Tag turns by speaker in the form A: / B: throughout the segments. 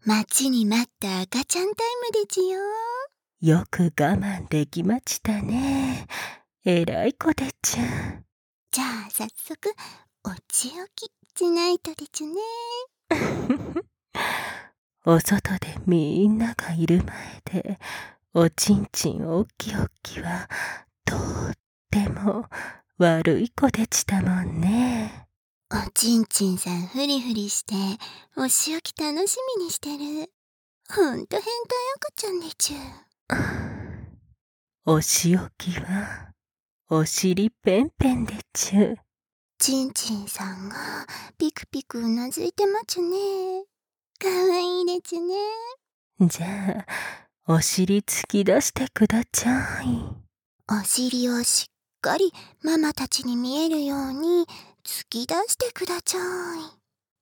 A: 待ちに待った赤ちゃんタイムでちよ。
B: よく我慢できましたね。えらい子でちゅ。
A: じゃあ早速おちおきしないとでちゅね。
B: お外でみんながいる前でおちんちんおっきおっきはとっても悪い子でちたもんね。
A: おちんちんさんフリフリしてお仕置き楽しみにしてる。ほんと変態赤ちゃんでちゅ。
B: お仕置きはお尻ペンペンでちゅ。
A: ちんちんさんがピクピクうなずいてまちゅね。かわいいでちゅね。
B: じゃあお尻突き出してくだちゃい。
A: お尻をしっかりママたちに見えるように突き出してくだちゃい。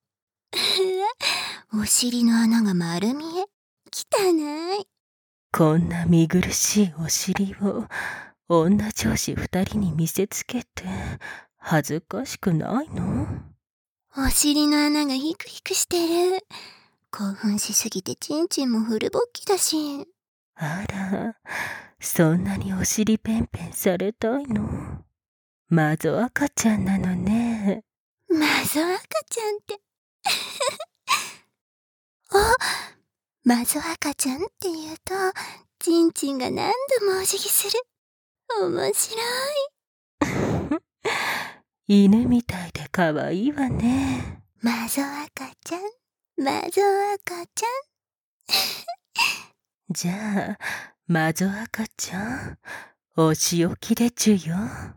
A: お尻の穴が丸見え。汚い。
B: こんな見苦しいお尻を女上司2人に見せつけて恥ずかしくないの？
A: お尻の穴がヒクヒクしてる。興奮しすぎてちんちんもフル勃起だし。
B: あら、そんなにお尻ペンペンされたいの？マゾ赤ちゃんなのね。
A: マゾ赤ちゃんって。あ、マゾ赤ちゃんって言うと、ちんちんが何度もお辞儀する。面白い。
B: 犬みたいで可愛いわね。
A: マゾ赤ちゃん、マゾ赤ちゃん。
B: じゃあ、マゾ赤ちゃん、お仕置きでちゅよ。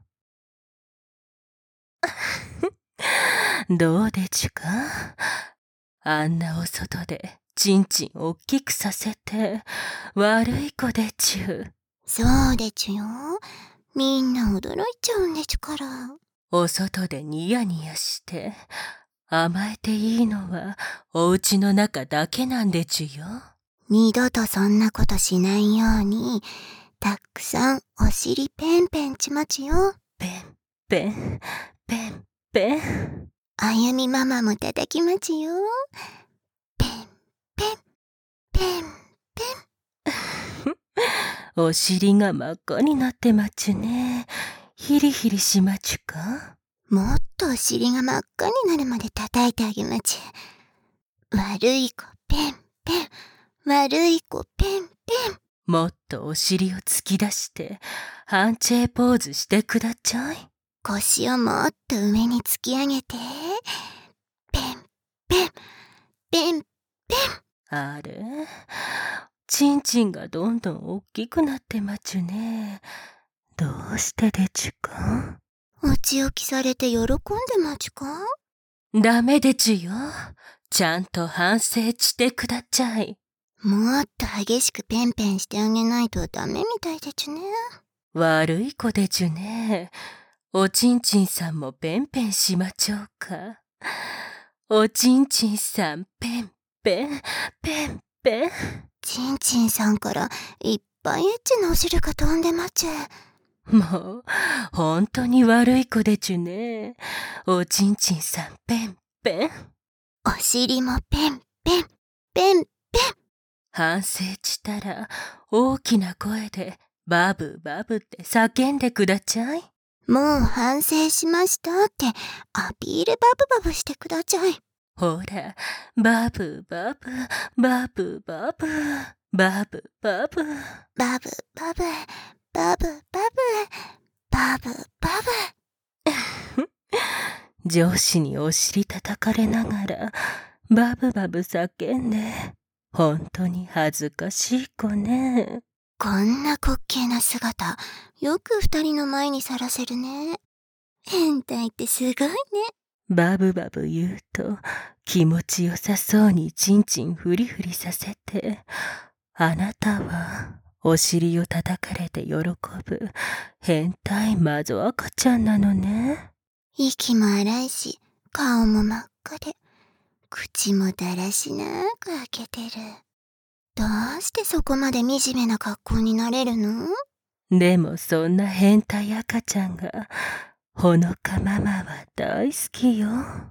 B: どうでちゅか？あんなお外でちんちんおっきくさせて悪い子でちゅ。
A: そうでちゅよ。みんな驚いちゃうんでちゅから。
B: お外でニヤニヤして甘えていいのはお家の中だけなんでちゅよ。
A: 二度とそんなことしないように、たくさんお尻ペンペンちまちよ。
B: ペンペンペンペン。
A: あゆみママも叩きまちよ。ペンペンペンペン。
B: お尻が真っ赤になってまちゅね。ヒリヒリしまちゅか？
A: もっとお尻が真っ赤になるまで叩いてあげまちゅ。悪い子ペンペン、悪い子ペンペン。
B: もっとお尻を突き出してハンチェイポーズしてくだちゃい。
A: 腰をもっと上に突き上げて。ペンペンペンペン。
B: あれ？ちんちんがどんどん大きくなってまちゅね。どうしてでちゅか？
A: おち置きされて喜んでまちか？
B: ダメでちゅよ。ちゃんと反省してくだちゃい。
A: もっと激しくペンペンしてあげないとダメみたいでちゅね。
B: 悪い子でちゅね。おちんちんさんもペンペンしまちょうか。おちんちんさんペンペンペンペン。
A: ちんちんさんからいっぱいエッチなお汁が飛んでまちゅ。
B: もう、ほんとに悪い子でちゅね。おちんちんさんペンペン。
A: お尻もペンペンペンペン。
B: 反省したら大きな声でバブバブって叫んでくだちゃい。
A: もう反省しましたってアピールバブバブしてください。
B: ほら、バブバブ、バブバブ、バブバブ。
A: バブバブ、バブバブ、バブバブ。
B: 上司にお尻叩かれながらバブバブ叫んで、ほんとに恥ずかしい子ね。
A: こんな滑稽な姿、よく二人の前にさらせるね。変態ってすごいね。
B: バブバブ言うと気持ちよさそうにチンチンフリフリさせて、あなたはお尻を叩かれて喜ぶ変態マゾ赤ちゃんなのね。
A: 息も荒いし、顔も真っ赤で、口もだらしなく開けてる。どうしてそこまで惨めな格好になれるの？
B: でもそんな変態赤ちゃんがほのかママは大好きよ。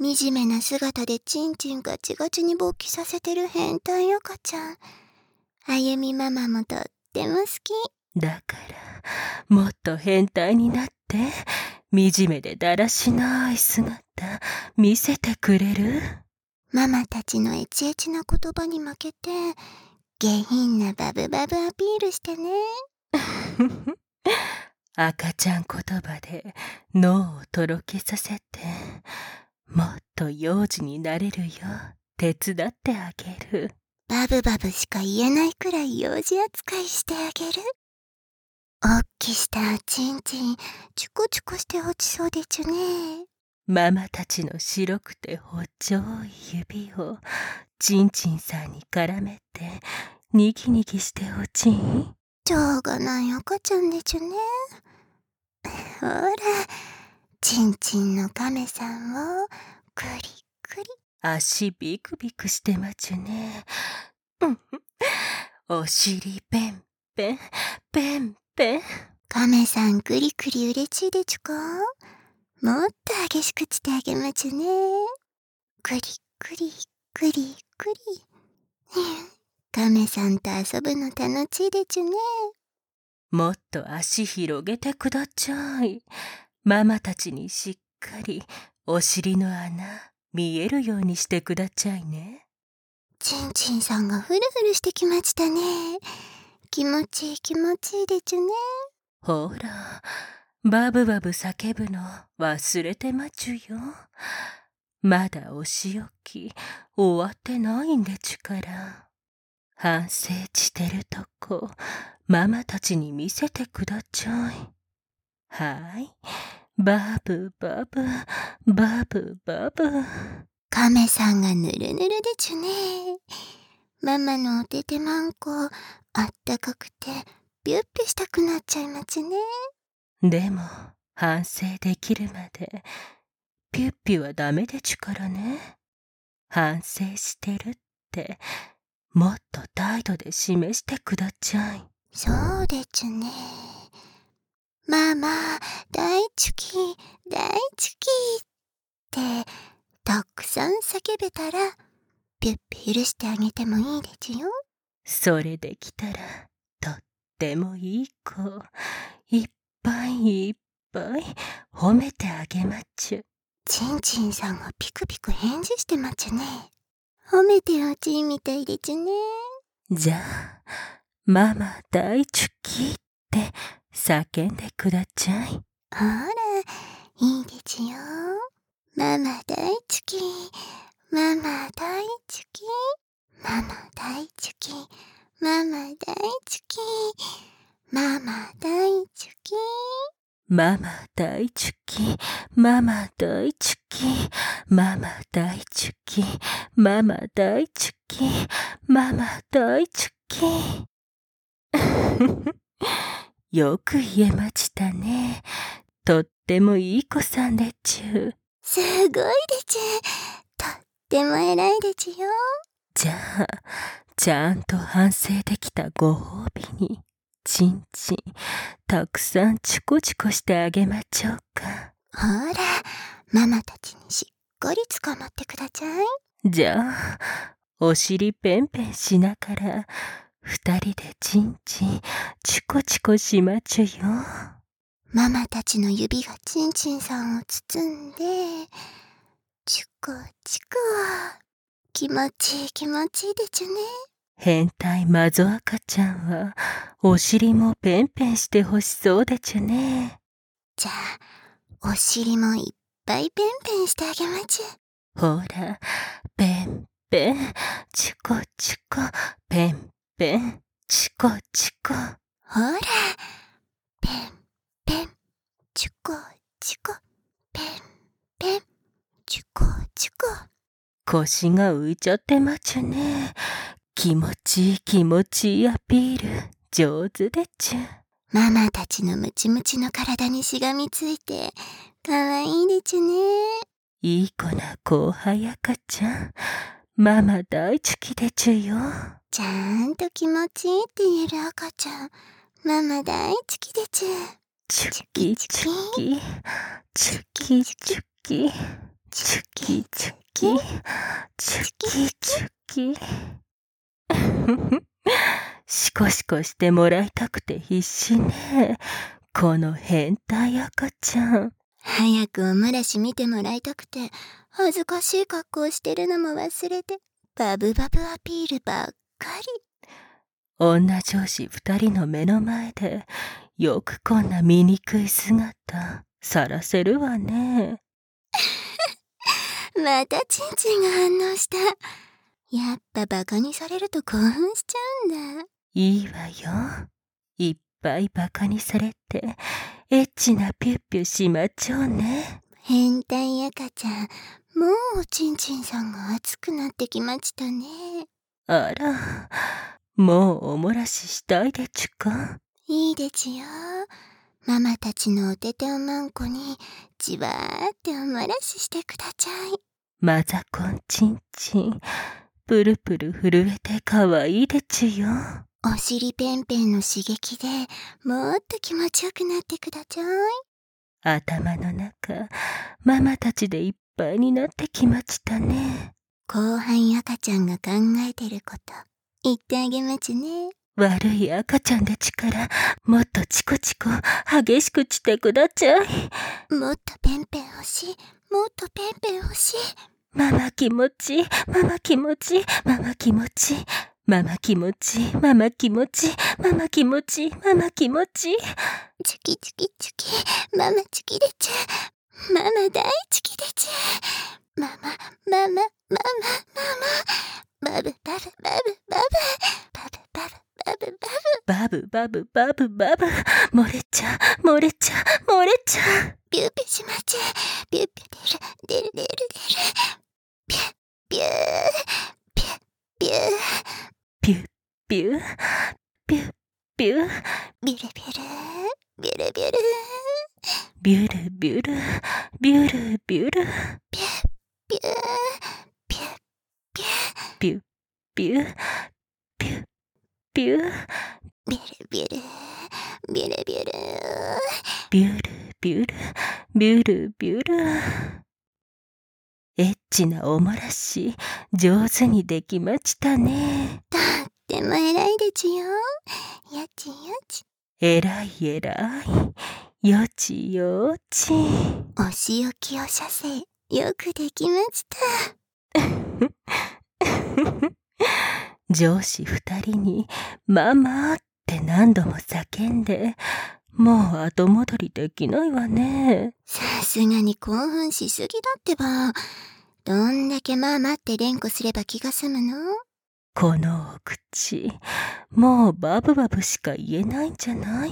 A: 惨めな姿でちんちんガチガチに勃起させてる変態赤ちゃん。あゆみママもとっても好き。
B: だから、もっと変態になって、惨めでだらしない姿、見せてくれる？
A: ママたちのエチエチな言葉に負けて、下品なバブバブアピールしてね。
B: 赤ちゃん言葉で脳をとろけさせて、もっと幼児になれるよう手伝ってあげる。
A: バブバブしか言えないくらい幼児扱いしてあげる。おっきしたちんちん、チュコチュコして落ちそうでちゅね。
B: ママたちの白くてほっちょい指をちんちんさんに絡めてニキニキしてほちん。
A: しょうがない赤ちゃんでちゅね。ほら、ちんちんの亀さんをクリクリ。
B: 足ビクビクしてまちゅね。お尻ペンペンペンペン。
A: 亀さんクリクリ嬉しいでちゅか？もっと激しくしてあげまちゅね。クリクリクリクリ。亀さんと遊ぶの楽しいでちゅね。
B: もっと足広げてくだちゃい。ママたちにしっかりお尻の穴見えるようにしてくだちゃいね。
A: ちんちんさんがフルフルしてきましたね。気持ちいい気持ちいいでちゅね。
B: ほら、バブバブ叫ぶの忘れてまちゅよ。まだお仕置き終わってないんでちゅから。反省してるとこ、ママたちに見せてくだちゃい。はい。バブバブ、バブバブ。
A: 亀さんがぬるぬるでちゅね。ママのおててまんこ、あったかくて、ピュッピュしたくなっちゃいまちゅね。
B: でも、反省できるまで、ピュッピュはダメでちゅからね。反省してるって、もっと態度で示してくだちゃい。
A: そうでちゅね。ママ、大好き、大好きって、たくさん叫べたら、ピュッピュ許してあげてもいいでちゅよ。
B: それできたら、とってもいい子、いっぱいいっぱい褒めてあげまっちゅ。
A: ちんちんさんがピクピク返事してまちゅね。褒めてほしいみたいでちゅね。
B: じゃあ、ママ大好きって叫んでくだちゃい。
A: ほら、いいでちゅよ。ママ大好き、ママ大好き、ママ大好き、ママ大好き、ママ大好き。
B: ママ大好き、ママ大好き、ママ大好き、ママ大好き、ママ大好き。よく言えましたね。とってもいい子さんでちゅ。
A: すごいでちゅ。とっても偉いでちゅよ。
B: じゃあ、ちゃんと反省できたご褒美に、ちんちん、たくさんチコチコしてあげまちょうか。
A: ほら、ママたちにしっかり捕まってくだちゃい。
B: じゃあ、お尻ペンペンしながら、二人でちんちん、チコチコしまちゅよ。
A: ママたちの指がちんちんさんを包んで、チコチコ。気持ちいい気持ちいいでちゅね。
B: 変態マゾ赤ちゃんは、お尻もペンペンしてほしそうでちゅね。
A: じゃあ、お尻もいっぱいペンペンしてあげまちゅ。
B: ほら、ペンペン、チコチコ、ペンペン、チコチコ。
A: ほら、ペンペン、チコチコ、ペンペン、チコチコ。
B: 腰が浮いちゃってまちゅね。気持ちいい気持ちいいアピール、上手でちゅ。
A: ママたちのムチムチの体にしがみついて、かわいいでちゅね。
B: いい子な後輩赤ちゃん。ママ大好きでちゅよ。
A: ちゃんと気持ちいいって言える赤ちゃん。ママ大好きでちゅ。
B: チュキチュキ、チュキチュキ。 チュキチュキ、チュキチュキ。シコシコしてもらいたくて必死ね。この変態赤ちゃん。
A: 早くお漏らし見てもらいたくて、恥ずかしい格好してるのも忘れて、バブバブアピールばっかり。
B: 女上司2人の目の前で、よくこんな醜い姿、晒せるわね。
A: またチンチンが反応した。やっぱバカにされると興奮しちゃうんだ。
B: いいわよ。いっぱいバカにされて、エッチなピュッピュしまちょうね。
A: 変態赤ちゃん、もうおちんちんさんが熱くなってきましたね。
B: あら、もうお漏らししたいでちゅか。
A: いいでちよ。ママたちのおてておまんこにじわーってお漏らししてくだちゃい。
B: マザコンチンチン、プルプル震えてかわいいでちゅよ。
A: お尻ペンペンの刺激でもっと気持ちよくなってくだちゃい。
B: 頭の中、ママたちでいっぱいになってきましたね。
A: 後半赤ちゃんが考えてること言ってあげまちね。
B: 悪い赤ちゃんでちからもっとチコチコ激しくしてくだちゃい。
A: もっとペンペン欲しい。もっとペンペン欲しい。
B: ママ気持ち、ママ気持ち、ママ気持ち、ママ気持ち、ママ気持ち、ママ気持ち、ママ気持ち。
A: チュキチュキチュキ、ママチュキでちゅ。ママ大好きでちゅ。ママ、ママ、ママ、ママ。バブバブバブバブ。バブバブバブバブ。
B: バブバブバブバブ。漏れちゃ、漏れちゃ、漏れちゃ。
A: ピューピュしまちゅ。ピューピュ出る、出る出る出る。ピュー、ピュー、ピュー、ピュー。
B: ピュッピュッ、ピュッピュッ。
A: ビュルビュル、ビュルビュル。
B: ビュルビュル、ビュルビュル。
A: ピュー、ピュー、ピュー、ピュー。
B: ピュッピュッ、ピュッピュッ。
A: ビュルビュル、ビュルビュル。
B: ビュルビュル、ビュルビュル。エッチなお漏らし、上手にできましたね。
A: とっても偉いでちよ。よちよち。
B: えらいえらい。よちよち。
A: お仕置きお射精、よくできました。
B: 上司2人にママって何度も叫んで、もう後戻りできないわね。
A: さすがに興奮しすぎだってば。どんだけママって連呼すれば気が済むの？
B: このお口、もうバブバブしか言えないんじゃない？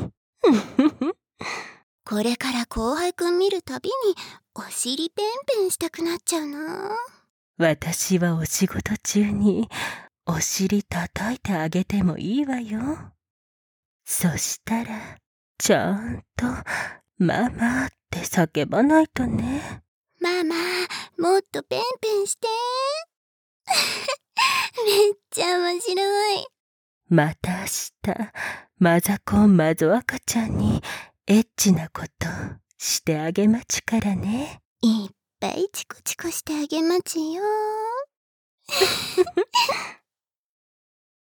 A: これから後輩くん見るたびにお尻ペンペンしたくなっちゃうの。
B: 私はお仕事中にお尻叩いてあげてもいいわよ。そしたら、ちゃんとママって叫ばないとね。
A: ママ、もっとペンペンして。めっちゃ面白い。
B: また明日、マザコンマゾ赤ちゃんにエッチなことしてあげまちからね。
A: いっぱいチコチコしてあげまちよ。